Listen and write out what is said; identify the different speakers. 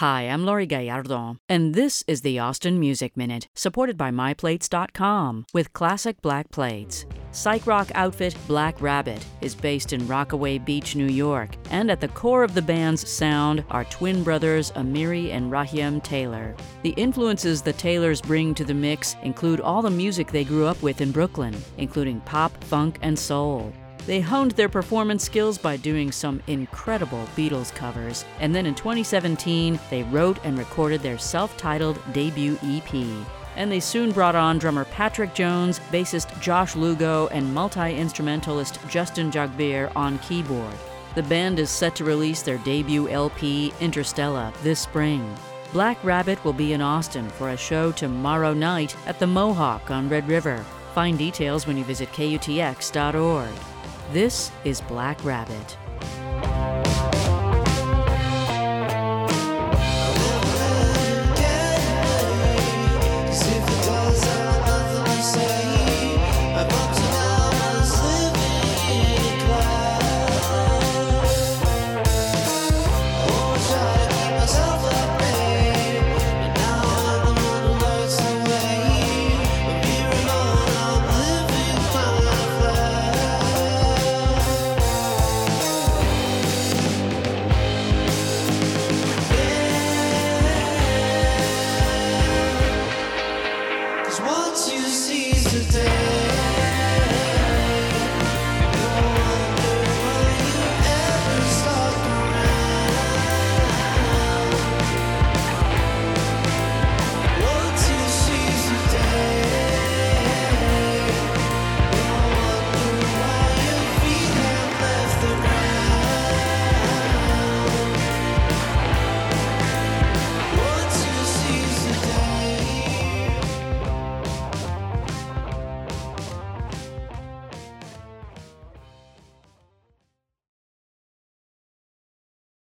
Speaker 1: Hi, I'm Laurie Gallardo, and this is the Austin Music Minute, supported by MyPlates.com, with classic black plates. Psych rock outfit Black Rabbit is based in Rockaway Beach, New York, and at the core of the band's sound are twin brothers Amiri and Raheem Taylor. The influences the Taylors bring to the mix include all the music they grew up with in Brooklyn, including pop, funk, and soul. They honed their performance skills by doing some incredible Beatles covers, and then in 2017, they wrote and recorded their self-titled debut EP. And they soon brought on drummer Patrick Jones, bassist Josh Lugo, and multi-instrumentalist Justin Jagbir on keyboard. The band is set to release their debut LP, Interstella, this spring. Black Rabbit will be in Austin for a show tomorrow night at the Mohawk on Red River. Find details when you visit KUTX.org. This is Black Rabbit.